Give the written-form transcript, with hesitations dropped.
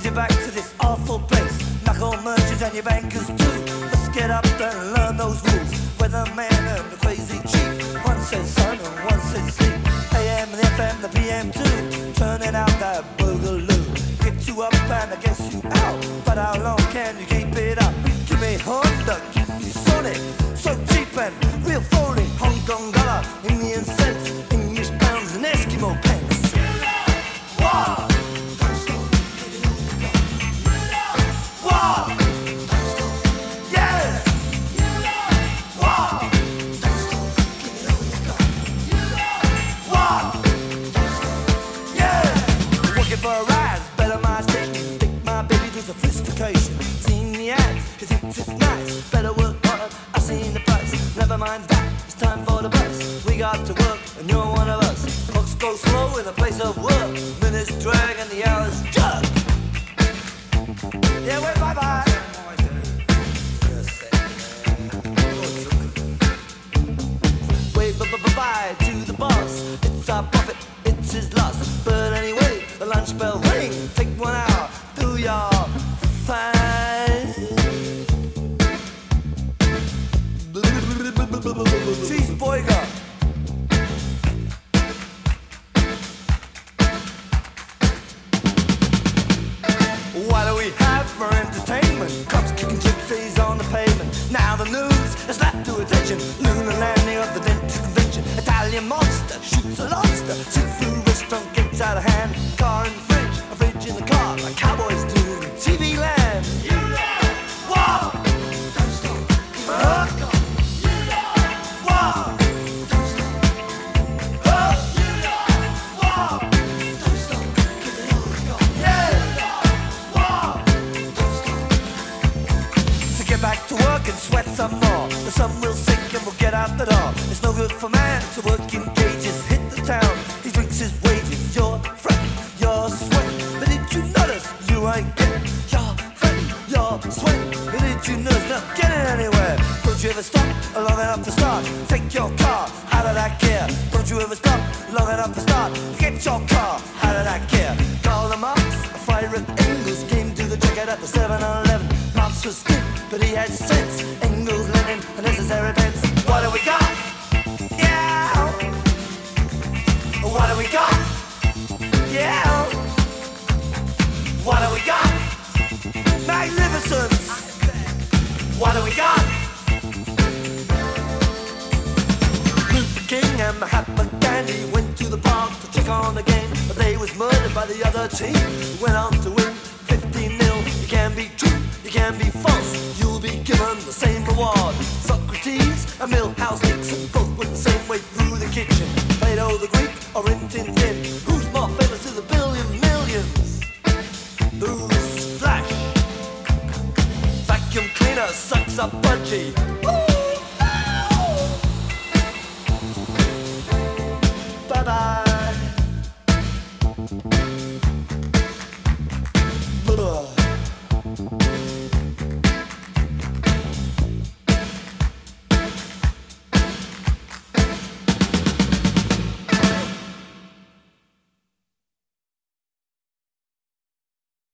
you back to this awful place. Knuckle merchants and your bankers too. Let's get up and learn those rules. Weatherman and the crazy chief. One says sun and one says sleep. AM and FM, the PM too. Turning out that boogaloo. Get you up and I guess you out. But how long can you keep it up? Give me Honda, give me Sonic. So cheap and real phony. Hong Kong dollar, Indian cents, English pounds and Eskimo pence. Wow! Wow! Yeah! Wow! Wow! Yeah! Working for a rise, better my station. Take my baby to sophistication. Seen the ads, he thinks it's nice. Better work hard, I've seen the price. Never mind that, it's time for the bus. We got to work, and you're one of us. Clocks go slow in the place of work. Minutes drag and the hours jug. Yeah, wait, bye-bye. Wait, bye-bye to the boss. It's our profit, it's his loss. But anyway, the lunch bell ring. Take 1 hour, do your fine. Cheeseburger. What do we have for entertainment? Cops kicking gypsies on the pavement. Now the news has slapped to attention. Lunar landing of the dentist convention. Italian monster shoots a lobster. Seafood restaurant gets out of hand. Car in the fridge, a fridge in the car. Like cowboys do in TV land. You know, whoa! Don't stop, keep on going. You know, whoa! Don't stop, oh! You know, whoa! Don't stop, keep it on going. Yeah! So get back to work and sweat some more. The sun will sink and we'll get out the door. It's no good for man to work in cages. Hit the town, he drinks his wages. You're fretting, you're sweating. But did you notice you ain't getting? You're fretting, you're sweating. But did you notice not getting anywhere? Don't you ever stop long enough to start? Take your car out of that gear. Don't you ever stop long enough to start? Get your car out of that gear. Call the Marx, a fire at Engels. Came to the checkout at the 7-Eleven. Marx was good, but he had sense. Engels, Lenin, a necessary pence. What do we got? Yeah. What do we got? Yeah. What do we got? Magnificence. What do we got? Luther King and Mahatma Gandhi went to the park to check on the game, but they was murdered by the other team. Went on to win 15-0. You can be true, you can be false. You'll be given the same reward. Socrates and Milhouse Nixon both went the same way through the kitchen. Plato the Greek or Rin Tin Tin. Who's more famous to the billion millions? Who's Flash? Vacuum cleaner sucks up budgie. Woo!